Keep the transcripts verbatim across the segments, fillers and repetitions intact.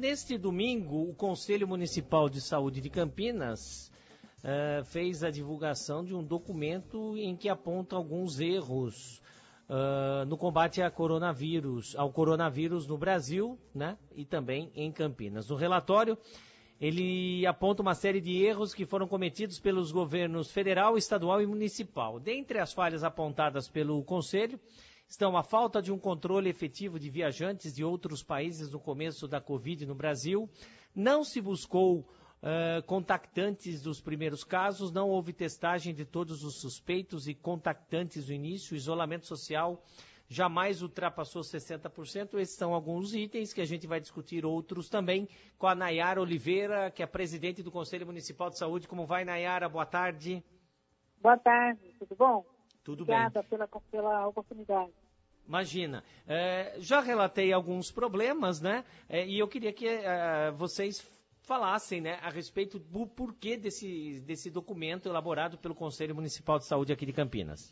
neste domingo, o Conselho Municipal de Saúde de Campinas uh, fez a divulgação de um documento em que aponta alguns erros uh, no combate a coronavírus, ao coronavírus no Brasil, né, e também em Campinas. No relatório, ele aponta uma série de erros que foram cometidos pelos governos federal, estadual e municipal. Dentre as falhas apontadas pelo Conselho, estão a falta de um controle efetivo de viajantes de outros países no começo da Covid no Brasil, não se buscou uh, contactantes dos primeiros casos, não houve testagem de todos os suspeitos e contactantes no início, o isolamento social jamais ultrapassou sessenta por cento. Esses são alguns itens que a gente vai discutir outros também com a Nayara Oliveira, que é presidente do Conselho Municipal de Saúde. Como vai, Nayara? Boa tarde. Boa tarde, tudo bom? Tudo Obrigada bem. pela, pela oportunidade. Imagina. É, já relatei alguns problemas, né? É, e eu queria que é, vocês falassem, né, a respeito do porquê desse, desse documento elaborado pelo Conselho Municipal de Saúde aqui de Campinas.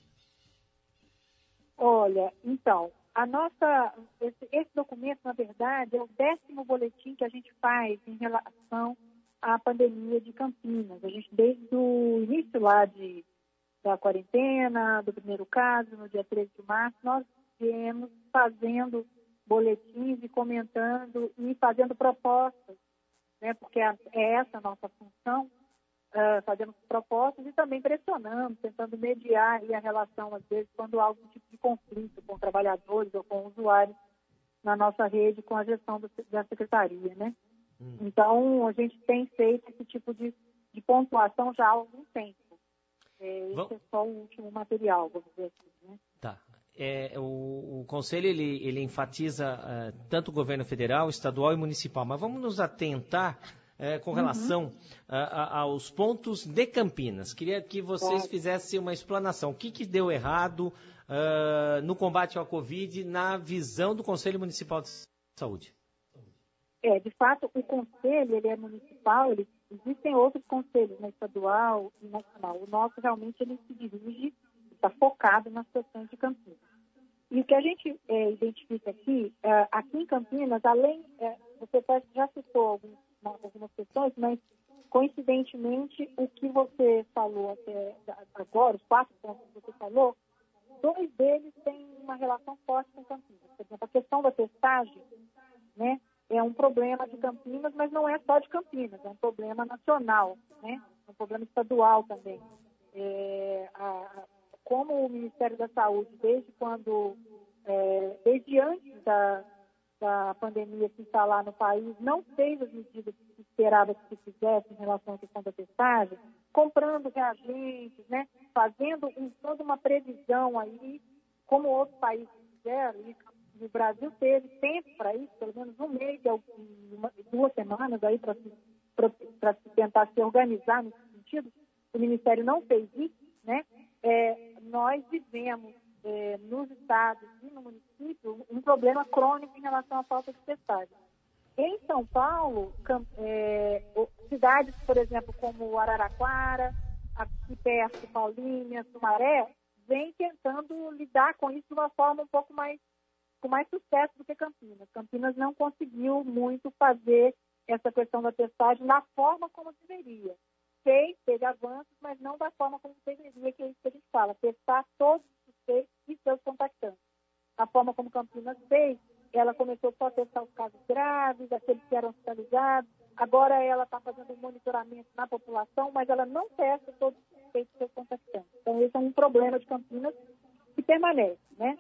Olha, então, a nossa, esse, esse documento, na verdade, é o décimo boletim que a gente faz em relação à pandemia de Campinas. A gente, desde o início lá de, da quarentena, do primeiro caso, no dia treze de março, nós viemos fazendo boletins e comentando e fazendo propostas, né, porque é essa a nossa função, Uh, fazendo propostas e também pressionando, tentando mediar aí a relação, às vezes, quando há algum tipo de conflito com trabalhadores ou com usuários na nossa rede, com a gestão do, da secretaria, né? Hum. Então, a gente tem feito esse tipo de, de pontuação já há algum tempo. É, esse é só o último material, vamos dizer assim, né? Tá. É, o, o Conselho, ele, ele enfatiza uh, tanto o governo federal, estadual e municipal, mas vamos nos atentar É, com relação uhum. a, a, aos pontos de Campinas. Queria que vocês é. fizessem uma explanação. O que, que deu errado uh, no combate à Covid na visão do Conselho Municipal de Saúde? É, de fato, o Conselho ele é municipal, ele, existem outros conselhos, né, estadual e nacional. O nosso realmente ele se dirige, está focado nas questões de Campinas. E o que a gente é, identifica aqui, é, aqui em Campinas, além, é, você já citou alguns algumas questões, mas coincidentemente o que você falou até agora, os quatro pontos que você falou, dois deles têm uma relação forte com Campinas. Por exemplo, a questão da testagem, né, é um problema de Campinas, mas não é só de Campinas, é um problema nacional, né, é um problema estadual também. É, a, a, como o Ministério da Saúde, desde quando, é, desde antes da da pandemia se instalar no país, não fez as medidas que se esperava que se fizesse em relação à questão da testagem, comprando reagentes, né, fazendo um, toda uma previsão aí, como outros países fizeram, e o Brasil teve tempo para isso, pelo menos um mês, uma, duas semanas aí para se, se tentar se organizar nesse sentido. O Ministério não fez isso, né? É, nós vivemos É, nos estados e no município, um problema crônico em relação à falta de testagem. Em São Paulo, é, cidades, por exemplo, como Araraquara, aqui perto, Paulínia, Sumaré, vem tentando lidar com isso de uma forma um pouco mais, com mais sucesso do que Campinas. Campinas não conseguiu muito fazer essa questão da testagem da forma como deveria. Fez, teve avanços, mas não da forma como deveria, que é isso que a gente fala, testar todos e seus contactantes. A forma como Campinas fez, ela começou só a testar os casos graves, aqueles que eram hospitalizados, agora ela está fazendo um monitoramento na população, mas ela não testa todos os suspeitos e seus contactantes. Então, esse é um problema de Campinas que permanece, né?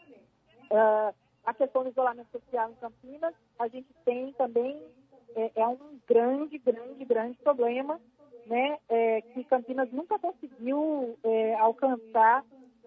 Uh, a questão do isolamento social em Campinas, a gente tem também, é, é um grande, grande, grande problema, né? É, que Campinas nunca conseguiu é, alcançar.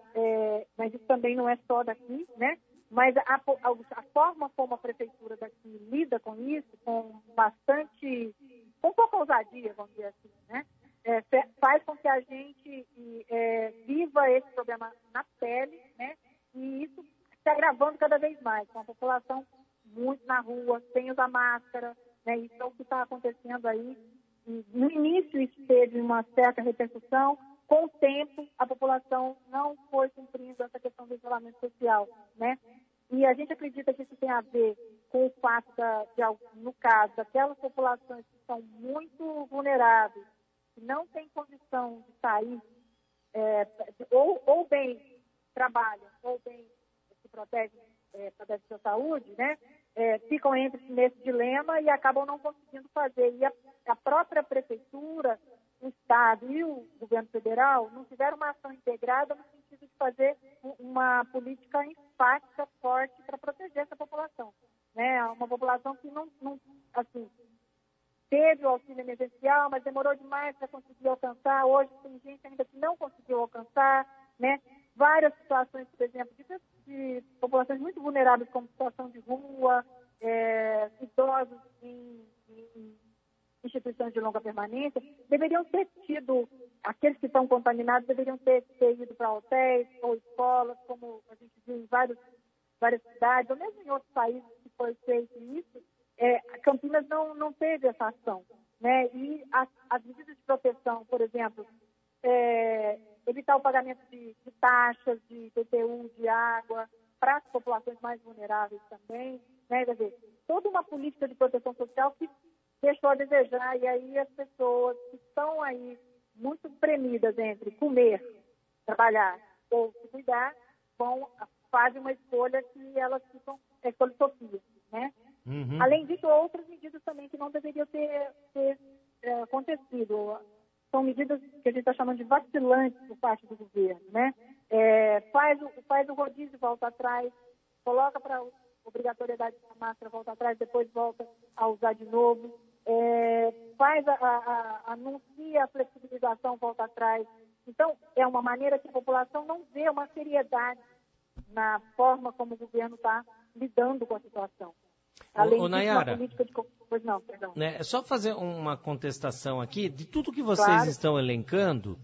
É, mas isso também não é só daqui, né? Mas a, a, a forma como a prefeitura daqui lida com isso, com bastante, com pouca ousadia, vamos dizer assim, né? É, faz com que a gente é, viva esse problema na pele, né? E isso se agravando cada vez mais, com a população muito na rua, sem usar máscara, né? Isso é o que está acontecendo aí. E no início isso teve uma certa repercussão. Com o tempo, a população não foi cumprindo essa questão do isolamento social, né? E a gente acredita que isso tem a ver com o fato, da, de, no caso, daquelas populações que são muito vulneráveis, que não têm condição de sair, é, ou, ou bem trabalham, ou bem se protegem, é, protegem sua saúde, né? É, ficam entre nesse dilema e acabam não conseguindo fazer. E a, a própria prefeitura, o Estado e o governo federal não tiveram uma ação integrada no sentido de fazer uma política enfática, forte, para proteger essa população. Né? Uma população que não, não assim, teve o auxílio emergencial, mas demorou demais para conseguir alcançar. Hoje tem gente ainda que não conseguiu alcançar, né? Várias situações, por exemplo, de, de populações muito vulneráveis, como situação de rua, é, idosos em, em instituições de longa permanência, deveriam ter tido, aqueles que estão contaminados deveriam ter, ter ido para hotéis ou escolas, como a gente viu em vários, várias cidades, ou mesmo em outros países que foi feito isso. É, Campinas não, não teve essa ação, né? E as, as medidas de proteção, por exemplo, é, evitar o pagamento de, de taxas, de I P T U, de água, para as populações mais vulneráveis também, né? Quer dizer, toda uma política de proteção social que deixou a desejar, e aí as pessoas que estão aí muito premidas entre comer, trabalhar ou se cuidar, vão, fazem uma escolha que elas ficam, é escolha Sofia, né? Uhum. Além disso, outras medidas também que não deveriam ter, ter é, acontecido. São medidas que a gente está chamando de vacilantes por parte do governo, né? É, faz, o, faz o rodízio, volta atrás, coloca para obrigatoriedade da máscara, volta atrás, depois volta a usar de novo. É, faz a, a, a, anuncia a flexibilização, volta atrás. Então, é uma maneira que a população não vê uma seriedade na forma como o governo está lidando com a situação. Além ô, ô, disso, Nayara, uma política de... Pois não, perdão. Né, é só fazer uma contestação aqui, de tudo que vocês Claro. estão elencando,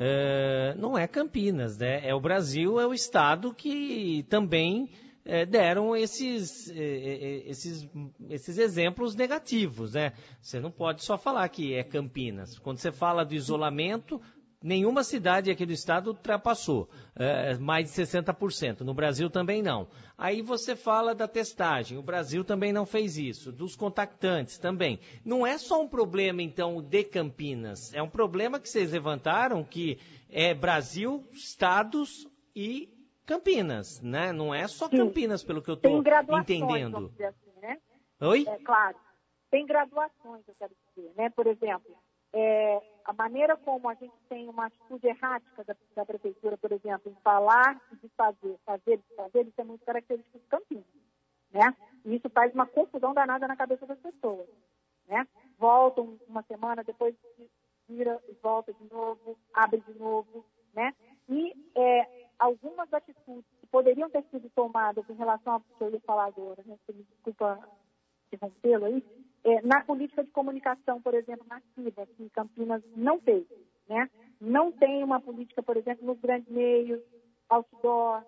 é, não é Campinas, né? É o Brasil, é o Estado que também é, deram esses, é, esses, esses exemplos negativos, né? Você não pode só falar que é Campinas. Quando você fala do isolamento, nenhuma cidade aqui do estado ultrapassou é, mais de sessenta por cento. No Brasil também não. Aí você fala da testagem. O Brasil também não fez isso. Dos contactantes também. Não é só um problema, então, de Campinas. É um problema que vocês levantaram que é Brasil, estados e Campinas, né? Não é só Campinas, Sim. pelo que eu estou entendendo. Vamos dizer assim, né? Oi? É claro. Tem graduações, eu quero dizer, né? Por exemplo, É, a maneira como a gente tem uma atitude errática da, da prefeitura, por exemplo, em falar e de fazer, fazer e fazer, isso é muito característico de Campinas, né? E isso faz uma confusão danada na cabeça das pessoas, né? Voltam uma semana, depois vira e volta de novo, abre de novo, né? E é, algumas atitudes que poderiam ter sido tomadas em relação ao que eu ia falar agora, né? Você me desculpa interrompê-lo aí. É, na política de comunicação, por exemplo, massiva, que Campinas não fez, né? Não tem uma política, por exemplo, nos grandes meios, outdoor,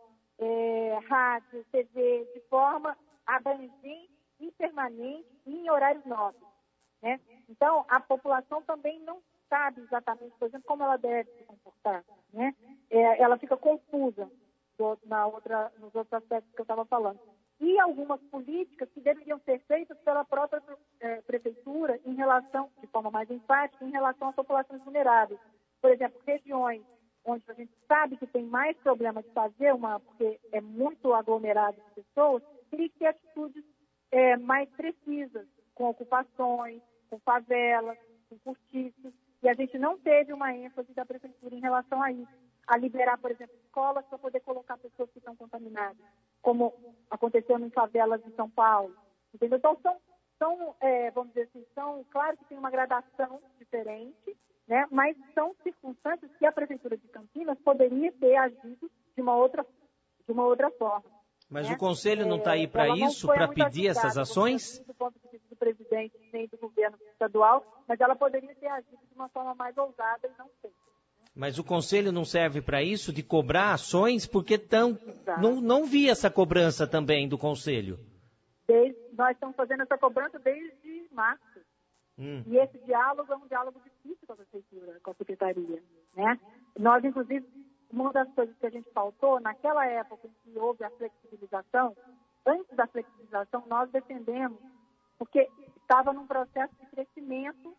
é, rádio, T V, de forma abrangente e permanente e em horários nobres, né? Então, a população também não sabe exatamente, por exemplo, como ela deve se comportar, né? É, ela fica confusa do, na outra, nos outros aspectos que eu estava falando. E algumas políticas que deveriam ser feitas pela própria é, prefeitura em relação, de forma mais enfática, em relação às populações vulneráveis. Por exemplo, regiões onde a gente sabe que tem mais problema de fazer uma, porque é muito aglomerado de pessoas, teria que ter atitudes é, mais precisas, com ocupações, com favelas, com cortiços. E a gente não teve uma ênfase da prefeitura em relação a isso. A liberar, por exemplo, escolas para poder colocar pessoas que estão contaminadas, como aconteceu em favelas de São Paulo. Entendeu? Então, são, são é, vamos dizer assim, são, claro que tem uma gradação diferente, né? Mas são circunstâncias que a Prefeitura de Campinas poderia ter agido de uma outra, de uma outra forma. Mas né? o Conselho não está aí para isso, para pedir essas ações? Do ponto de vista do presidente nem do governo estadual, mas ela poderia ter agido de uma forma mais ousada e não fez. Mas o Conselho não serve para isso, de cobrar ações, porque tão, não, não vi essa cobrança também do Conselho. Desde, nós estamos fazendo essa cobrança desde março. Hum. E esse diálogo é um diálogo difícil com a Prefeitura, com a Secretaria. Né? Nós, inclusive, uma das coisas que a gente faltou, naquela época em que houve a flexibilização, antes da flexibilização, nós defendemos, porque estava num processo de crescimento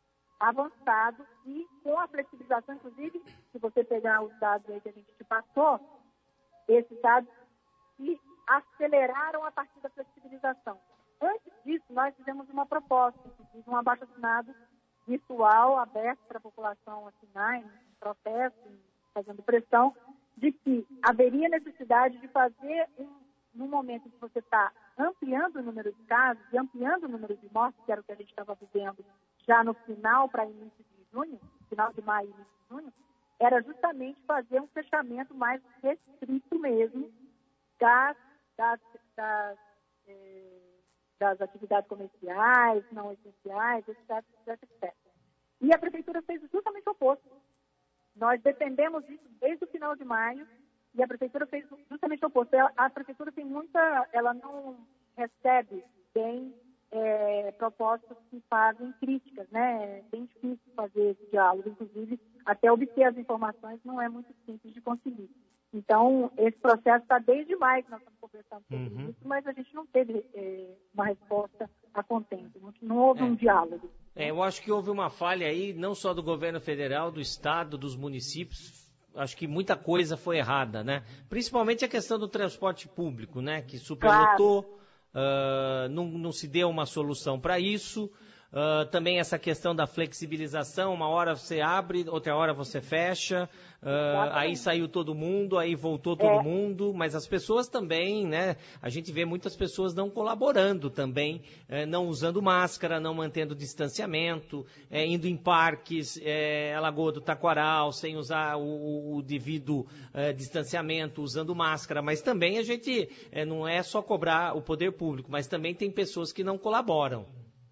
avançado e com a flexibilização, inclusive, se você pegar os dados aí que a gente te passou, esses dados se aceleraram a partir da flexibilização. Antes disso, nós fizemos uma proposta, inclusive um abaixo-assinado virtual, aberto para a população assinar, em protesto, fazendo pressão, de que haveria necessidade de fazer, um, no momento em que você está ampliando o número de casos e ampliando o número de mortes, que era o que a gente estava vivendo já no final para início de junho, final de maio e início de junho, era justamente fazer um fechamento mais restrito mesmo das, das, das, eh, das atividades comerciais, não essenciais, etc, etc, etcétera. E a Prefeitura fez justamente o oposto. Nós defendemos isso desde o final de maio e a Prefeitura fez justamente o oposto. Ela, a Prefeitura tem muita... Ela não recebe bem é, propostas que fazem críticas, né? É bem difícil fazer esse diálogo. Inclusive, até obter as informações não é muito simples de conseguir. Então, esse processo está desde maio que nós estamos conversando sobre uhum. isso, mas a gente não teve é, uma resposta a contento, não, não houve é. um diálogo. É, eu acho que houve uma falha aí, não só do governo federal, do estado, dos municípios. Acho que muita coisa foi errada, né? Principalmente a questão do transporte público, né? Que superlotou, claro. uh, não, não se deu uma solução para isso. Uh, também essa questão da flexibilização, uma hora você abre, outra hora você fecha, uh, aí saiu todo mundo, aí voltou todo é. mundo, mas as pessoas também, né, a gente vê muitas pessoas não colaborando também, eh, não usando máscara, não mantendo distanciamento, eh, indo em parques, eh, Lagoa do Taquaral, sem usar o, o devido eh, distanciamento, usando máscara, mas também a gente eh, não é só cobrar o poder público, mas também tem pessoas que não colaboram.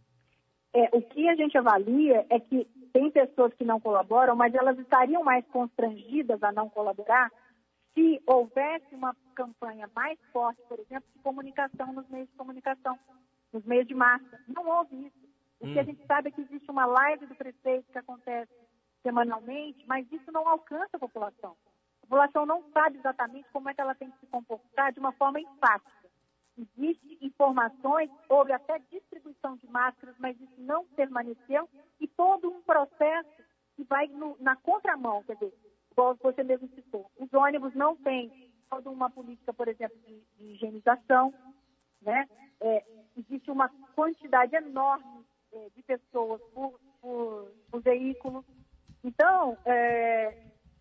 É, o que a gente avalia é que tem pessoas que não colaboram, mas elas estariam mais constrangidas a não colaborar se houvesse uma campanha mais forte, por exemplo, de comunicação nos meios de comunicação, nos meios de massa. Não houve isso. O hum. que a gente sabe é que existe uma live do prefeito que acontece semanalmente, mas isso não alcança a população. A população não sabe exatamente como é que ela tem que se comportar de uma forma enfática. Existem informações, houve até distribuição de máscaras, mas isso não permaneceu, e todo um processo que vai no, na contramão, quer dizer, igual você mesmo citou. Os ônibus não têm toda uma política, por exemplo, de, de higienização, né? É, existe uma quantidade enorme é, de pessoas por, por, por veículo. Então, é,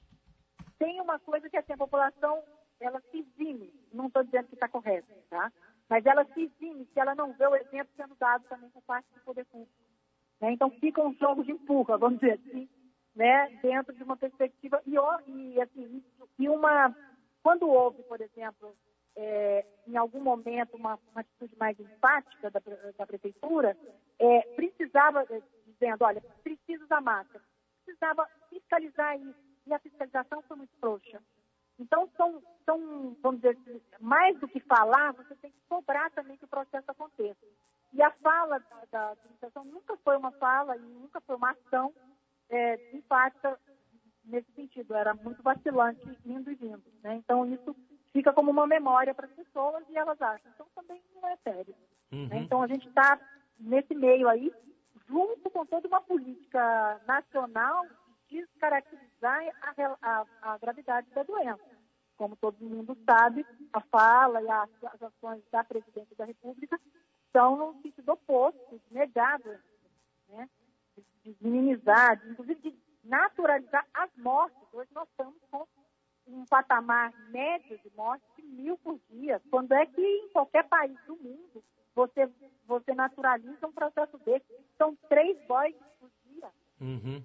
tem uma coisa que assim, a população ela se exime, não estou dizendo que está correto, tá? Mas ela se exime se ela não vê o exemplo sendo dado também por parte do poder público. Né? Então fica um jogo de empurra, vamos dizer assim, né? Dentro de uma perspectiva. E, e, assim, e uma, quando houve, por exemplo, é, em algum momento, uma, uma atitude mais empática da, da prefeitura, é, precisava, dizendo, olha, precisa usar máscara, precisava fiscalizar isso. E a fiscalização foi muito frouxa. Então, são, são, vamos dizer, mais do que falar, você tem que cobrar também que o processo aconteça. E a fala da, da administração nunca foi uma fala e nunca foi uma ação é, empática nesse sentido. Era muito vacilante, indo e vindo. Né? Então, isso fica como uma memória para as pessoas e elas acham. Então, também não é sério. Uhum. Né? Então, a gente está nesse meio aí, junto com toda uma política nacional de descaracterizar a, a, a gravidade da doença. Como todo mundo sabe, a fala e as, as ações da Presidência da República são no sentido oposto, de negar, né? de, de minimizar, de, inclusive de naturalizar as mortes. Hoje nós estamos com um patamar médio de mortes de mil por dia. Quando é que em qualquer país do mundo você, você naturaliza um processo desse? São três boys por dia. Uhum.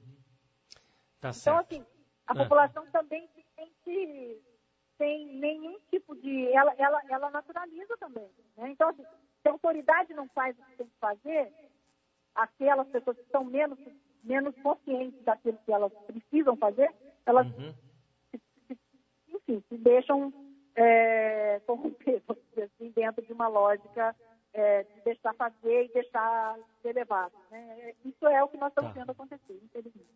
Tá então, certo. assim, a ah. população também se sente sem nenhum tipo de... Ela, ela, ela naturaliza também. Né? Então, assim, se a autoridade não faz o que tem que fazer, aquelas pessoas que estão menos, menos conscientes daquilo que elas precisam fazer, elas, uhum. se, se, enfim, se deixam é, corromper, vamos dizer assim, dentro de uma lógica é, de deixar fazer e deixar ser levado. Né? Isso é o que nós estamos tá. vendo acontecer, infelizmente.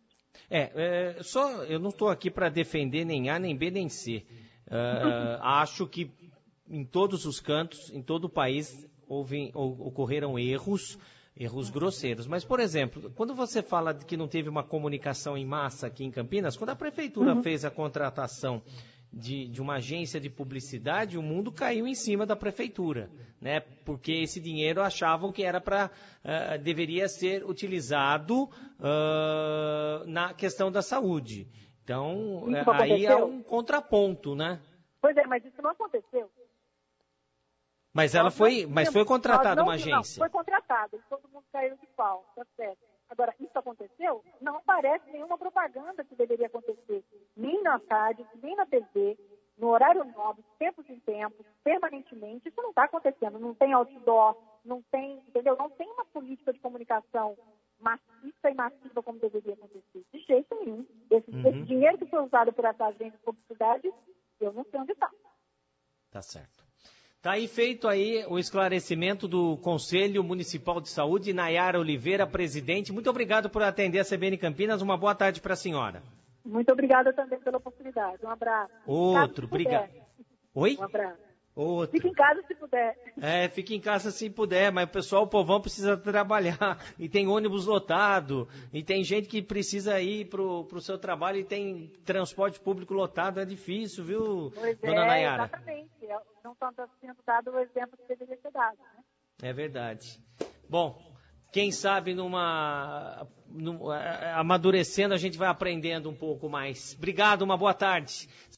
É, é só, eu não estou aqui para defender nem A, nem B, nem C. Uh, acho que em todos os cantos, em todo o país, houve, ocorreram erros, erros grosseiros. Mas, por exemplo, quando você fala de que não teve uma comunicação em massa aqui em Campinas, quando a prefeitura uhum. fez a contratação de, de uma agência de publicidade, o mundo caiu em cima da prefeitura, né? Porque esse dinheiro achavam que era para uh, deveria ser utilizado uh, na questão da saúde. Então, uh, aí há um contraponto, né? Pois é, mas isso não aconteceu. Mas ela foi, mas foi contratada uma agência. Não, foi contratada, todo mundo caiu de pau, tá certo. Agora, isso aconteceu? Não aparece nenhuma propaganda que deveria acontecer, nem na rádio, nem na T V, no horário nobre, tempos em tempos, permanentemente. Isso não está acontecendo, não tem outdoor, não tem, entendeu? Não tem uma política de comunicação maciça e massiva como deveria acontecer. De jeito nenhum. Esse, uhum. esse dinheiro que foi usado por essa agência de publicidade, eu não sei onde está. Tá certo. Está aí feito aí o esclarecimento do Conselho Municipal de Saúde, Nayara Oliveira, presidente. Muito obrigado por atender a C B N Campinas. Uma boa tarde para a senhora. Muito obrigada também pela oportunidade. Um abraço. Outro, obrigado. Oi? Um abraço. Outro. Fique em casa se puder. É, fique em casa se puder, mas o pessoal, o povão precisa trabalhar, e tem ônibus lotado, e tem gente que precisa ir pro, pro seu trabalho e tem transporte público lotado, é difícil, viu, pois dona é, Nayara? Exatamente, não está sendo dado o exemplo que deveria ser dado, né? É verdade. Bom, quem sabe numa, numa amadurecendo a gente vai aprendendo um pouco mais. Obrigado, uma boa tarde.